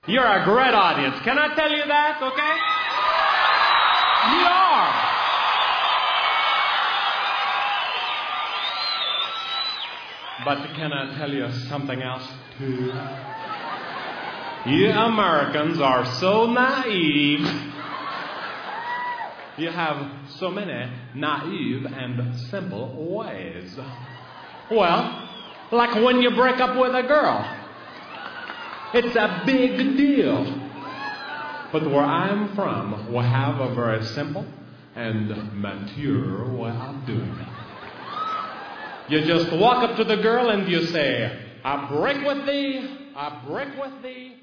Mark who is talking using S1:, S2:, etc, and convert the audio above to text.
S1: You're a great audience. Can I tell you that, okay? You are. But can I tell you something else, too? You Americans are so naive. You have so many naive and simple ways. Well, like when you break up with a girl. It's a big deal. But where I'm from, we have a very simple and mature way of doing it. You just walk up to the girl and you say, I break with thee, I break with thee,